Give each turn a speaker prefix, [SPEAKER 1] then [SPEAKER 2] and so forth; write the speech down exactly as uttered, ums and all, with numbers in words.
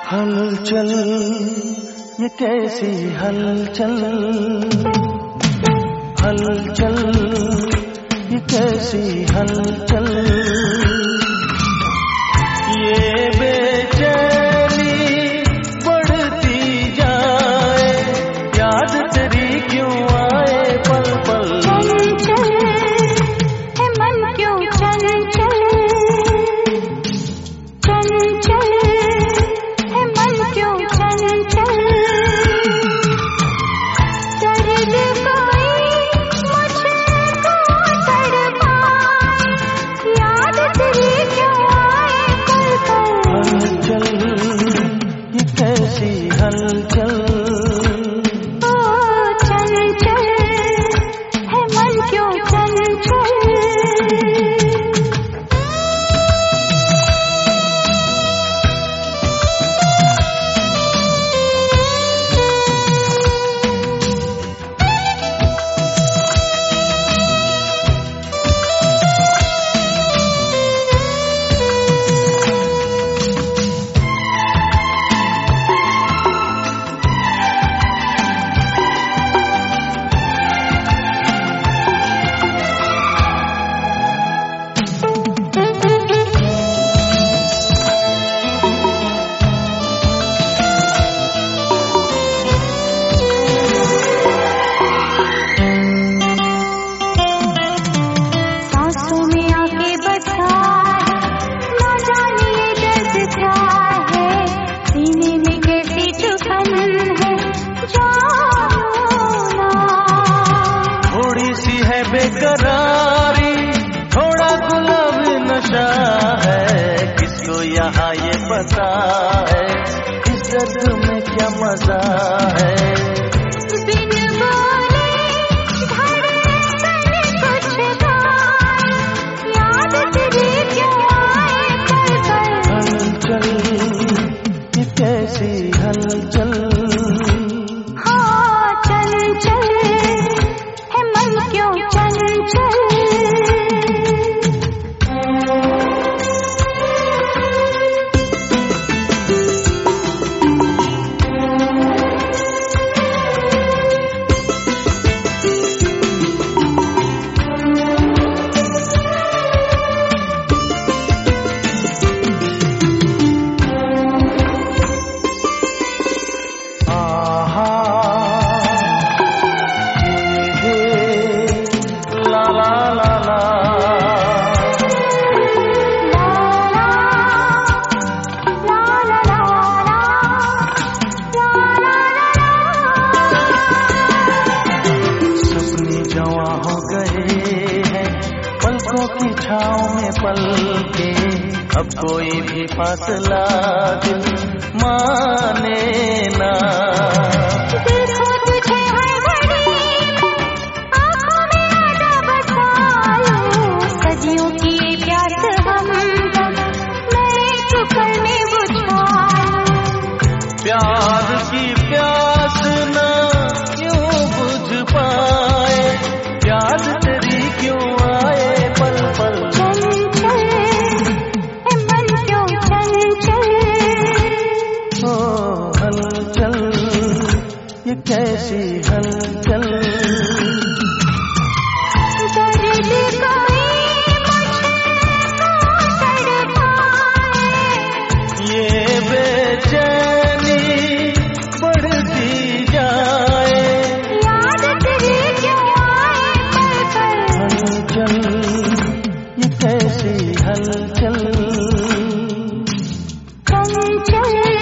[SPEAKER 1] हलचल ये कैसी हलचल, हलचल ये कैसी हलचल, ये बेचैनी बढ़ती जाए, याद तेरी क्यों आए पल पल।
[SPEAKER 2] चल है मन क्यों चल चल, चल चल है मन क्यों चल चल, दर्द कोई मुझको तड़पाए, याद तेरी क्यों आए पल पल।
[SPEAKER 1] हलचल ये कैसी हलचल,
[SPEAKER 2] ओ चल चल है मन क्यों चल चल।
[SPEAKER 1] बेकरारी थोड़ा गुलाबी नशा है, किसको यहाँ ये पता है इस दर्द में क्या मजा है।
[SPEAKER 2] बिन बोले धड़कन कुछ गाए, याद तेरी क्यों आए पल पल।
[SPEAKER 1] हलचल ये कैसी हलचल,
[SPEAKER 2] हाँ चल चल है मन क्यों चल चल।
[SPEAKER 1] की छाँव में पल के अब कोई भी फासला दिल माने ना।
[SPEAKER 2] देखो तुझे हर घड़ी आँखों में आजा बसा लो, सदियों की प्यास हमदम मैं चुकर में बुझा लूं।
[SPEAKER 1] प्यार की प्यास ना क्यों बुझ पाए, याद तेरी क्यों आए पल पल।
[SPEAKER 2] चल चल है मन क्यों चल चल,
[SPEAKER 1] ओ हलचल ये कैसी हलचल,
[SPEAKER 2] दर्द कोई मुझको तड़पाए,
[SPEAKER 1] ये बेचैनी बढ़ती जाए,
[SPEAKER 2] याद तेरी क्यों आए पल पल।
[SPEAKER 1] हलचल ये कैसी हलचल,
[SPEAKER 2] चल चल